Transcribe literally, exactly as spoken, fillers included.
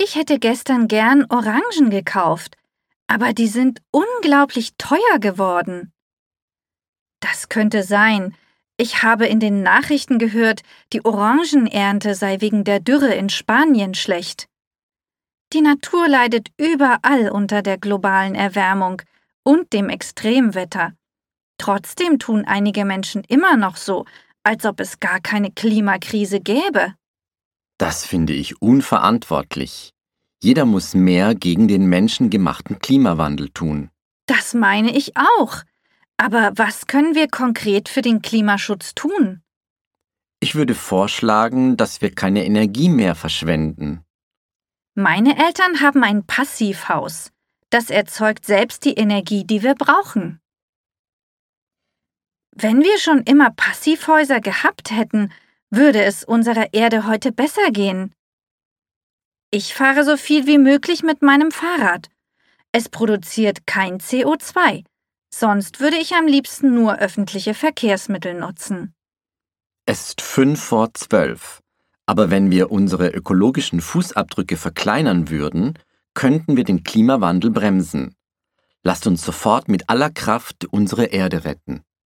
Ich hätte gestern gern Orangen gekauft, aber die sind unglaublich teuer geworden. Das könnte sein. Ich habe in den Nachrichten gehört, die Orangenernte sei wegen der Dürre in Spanien schlecht. Die Natur leidet überall unter der globalen Erwärmung und dem Extremwetter. Trotzdem tun einige Menschen immer noch so, als ob es gar keine Klimakrise gäbe. Das finde ich unverantwortlich. Jeder muss mehr gegen den menschengemachten Klimawandel tun. Das meine ich auch. Aber was können wir konkret für den Klimaschutz tun? Ich würde vorschlagen, dass wir keine Energie mehr verschwenden. Meine Eltern haben ein Passivhaus. Das erzeugt selbst die Energie, die wir brauchen. Wenn wir schon immer Passivhäuser gehabt hätten, würde es unserer Erde heute besser gehen. Ich fahre so viel wie möglich mit meinem Fahrrad. Es produziert kein C O zwei. Sonst würde ich am liebsten nur öffentliche Verkehrsmittel nutzen. Es ist fünf vor zwölf. Aber wenn wir unsere ökologischen Fußabdrücke verkleinern würden, könnten wir den Klimawandel bremsen. Lasst uns sofort mit aller Kraft unsere Erde retten.